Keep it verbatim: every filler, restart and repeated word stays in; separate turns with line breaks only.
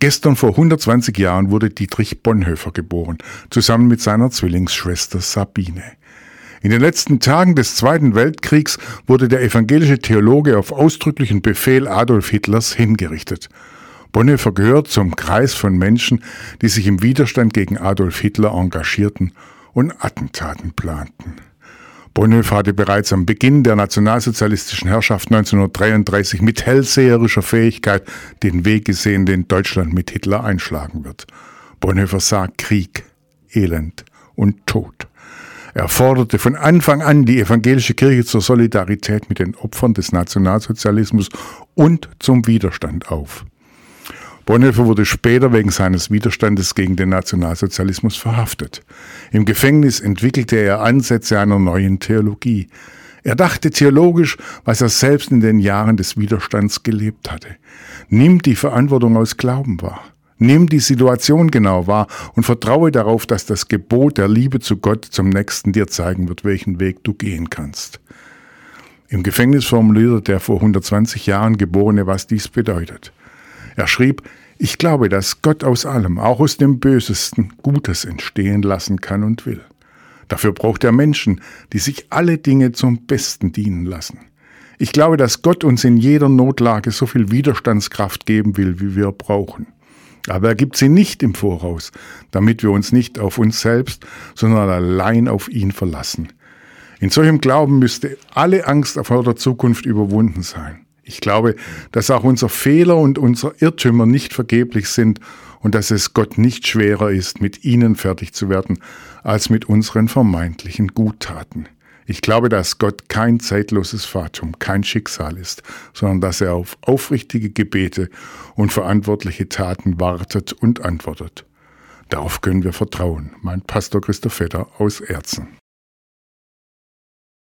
Gestern vor hundertzwanzig Jahren wurde Dietrich Bonhoeffer geboren, zusammen mit seiner Zwillingsschwester Sabine. In den letzten Tagen des Zweiten Weltkriegs wurde der evangelische Theologe auf ausdrücklichen Befehl Adolf Hitlers hingerichtet. Bonhoeffer gehört zum Kreis von Menschen, die sich im Widerstand gegen Adolf Hitler engagierten und Attentaten planten. Bonhoeffer hatte bereits am Beginn der nationalsozialistischen Herrschaft neunzehnhundertdreiunddreißig mit hellseherischer Fähigkeit den Weg gesehen, den Deutschland mit Hitler einschlagen wird. Bonhoeffer sah Krieg, Elend und Tod. Er forderte von Anfang an die evangelische Kirche zur Solidarität mit den Opfern des Nationalsozialismus und zum Widerstand auf. Bonhoeffer wurde später wegen seines Widerstandes gegen den Nationalsozialismus verhaftet. Im Gefängnis entwickelte er Ansätze einer neuen Theologie. Er dachte theologisch, was er selbst in den Jahren des Widerstands gelebt hatte. Nimm die Verantwortung aus Glauben wahr. Nimm die Situation genau wahr und vertraue darauf, dass das Gebot der Liebe zu Gott zum Nächsten dir zeigen wird, welchen Weg du gehen kannst. Im Gefängnis formulierte der vor hundertzwanzig Jahren Geborene, was dies bedeutet. Er schrieb: Ich glaube, dass Gott aus allem, auch aus dem Bösesten, Gutes entstehen lassen kann und will. Dafür braucht er Menschen, die sich alle Dinge zum Besten dienen lassen. Ich glaube, dass Gott uns in jeder Notlage so viel Widerstandskraft geben will, wie wir brauchen. Aber er gibt sie nicht im Voraus, damit wir uns nicht auf uns selbst, sondern allein auf ihn verlassen. In solchem Glauben müsste alle Angst vor der Zukunft überwunden sein. Ich glaube, dass auch unser Fehler und unser Irrtümer nicht vergeblich sind und dass es Gott nicht schwerer ist, mit ihnen fertig zu werden, als mit unseren vermeintlichen Guttaten. Ich glaube, dass Gott kein zeitloses Fatum, kein Schicksal ist, sondern dass er auf aufrichtige Gebete und verantwortliche Taten wartet und antwortet. Darauf können wir vertrauen. Mein Pastor Christoph Vetter aus Erzen.